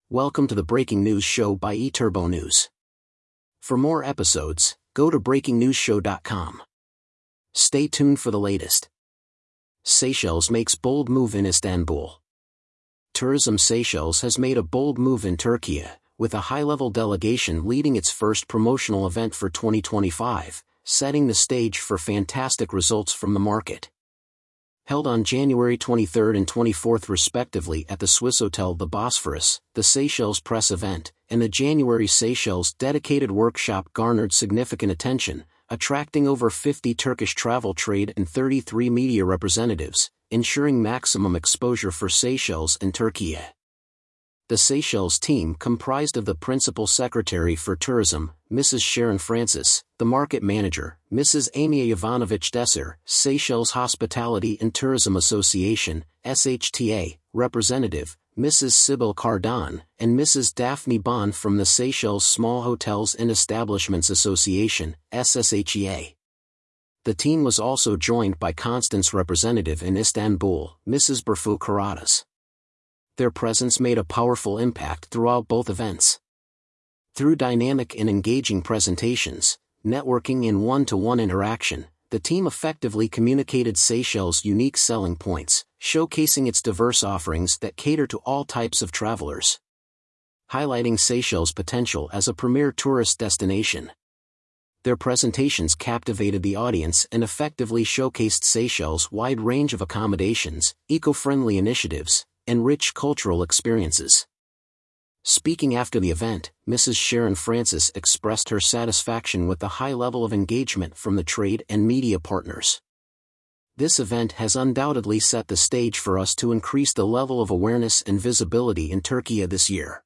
Welcome to the Breaking News Show by eTurbo News. For more episodes, go to breakingnewsshow.com. Stay tuned for the latest. Seychelles makes bold move in Istanbul. Tourism Seychelles has made a bold move in Turkey, with a high-level delegation leading its first promotional event for 2025, setting the stage for fantastic results from the market. Held on January 23 and 24 respectively at the Swiss Hotel The Bosphorus, the Seychelles Press event, and the January Seychelles dedicated workshop garnered significant attention, attracting over 50 Turkish travel trade and 33 media representatives, ensuring maximum exposure for Seychelles and Turkey. The Seychelles team comprised of the Principal Secretary for Tourism, Mrs. Sharon Francis, the Market Manager, Mrs. Amy Ivanovich Desser, Seychelles Hospitality and Tourism Association, SHTA, Representative, Mrs. Sybil Cardon, and Mrs. Daphne Bond from the Seychelles Small Hotels and Establishments Association, SSHEA. The team was also joined by Constance representative in Istanbul, Mrs. Berfu Karadas. Their presence made a powerful impact throughout both events. Through dynamic and engaging presentations, networking and one-to-one interaction, the team effectively communicated Seychelles' unique selling points, showcasing its diverse offerings that cater to all types of travelers. Highlighting Seychelles' potential as a premier tourist destination. Their presentations captivated the audience and effectively showcased Seychelles' wide range of accommodations, eco-friendly initiatives, and rich cultural experiences. Speaking after the event, Mrs. Sharon Francis expressed her satisfaction with the high level of engagement from the trade and media partners. This event has undoubtedly set the stage for us to increase the level of awareness and visibility in Turkey this year.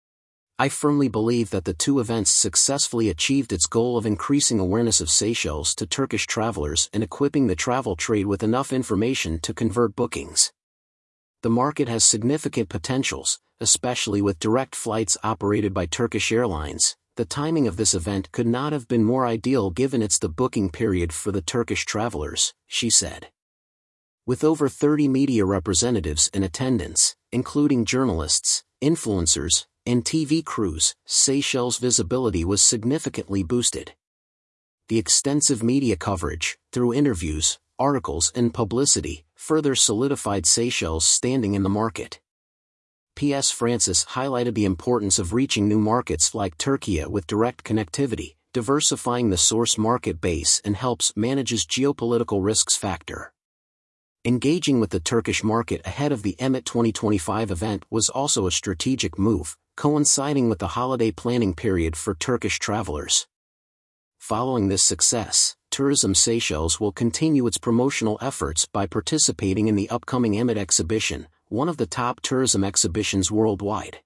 I firmly believe that the two events successfully achieved its goal of increasing awareness of Seychelles to Turkish travelers and equipping the travel trade with enough information to convert bookings. The market has significant potentials, especially with direct flights operated by Turkish Airlines. The timing of this event could not have been more ideal given it's the booking period for the Turkish travelers, she said. With over 30 media representatives in attendance, including journalists, influencers, and TV crews, Seychelles' visibility was significantly boosted. The extensive media coverage, through interviews, articles and publicity, further solidified Seychelles' standing in the market. P.S. Francis highlighted the importance of reaching new markets like Turkey with direct connectivity, diversifying the source market base and helps manages geopolitical risks factor. Engaging with the Turkish market ahead of the EMET 2025 event was also a strategic move, coinciding with the holiday planning period for Turkish travelers. Following this success, Tourism Seychelles will continue its promotional efforts by participating in the upcoming EMET exhibition, one of the top tourism exhibitions worldwide.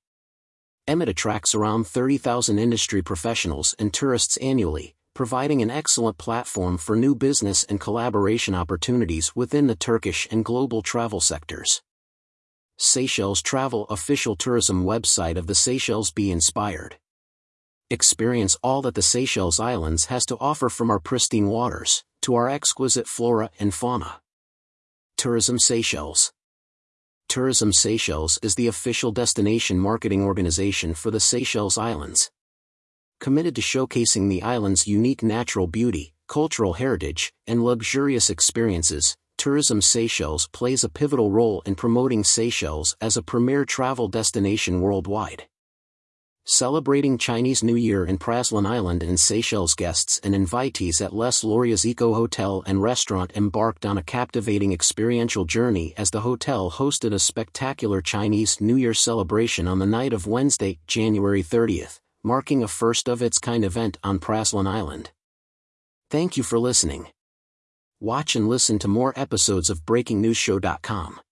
EMET attracts around 30,000 industry professionals and tourists annually, providing an excellent platform for new business and collaboration opportunities within the Turkish and global travel sectors. Seychelles Travel official tourism website of the Seychelles. Be inspired. Experience all that the Seychelles Islands has to offer, from our pristine waters to our exquisite flora and fauna. Tourism Seychelles. Tourism Seychelles is the official destination marketing organization for the Seychelles Islands. Committed to showcasing the island's unique natural beauty, cultural heritage, and luxurious experiences, Tourism Seychelles plays a pivotal role in promoting Seychelles as a premier travel destination worldwide. Celebrating Chinese New Year in Praslin Island, and Seychelles guests and invitees at Les Lauriers Eco Hotel and Restaurant embarked on a captivating experiential journey as the hotel hosted a spectacular Chinese New Year celebration on the night of Wednesday, January 30th, marking a first-of-its-kind event on Praslin Island. Thank you for listening. Watch and listen to more episodes of BreakingNewsShow.com.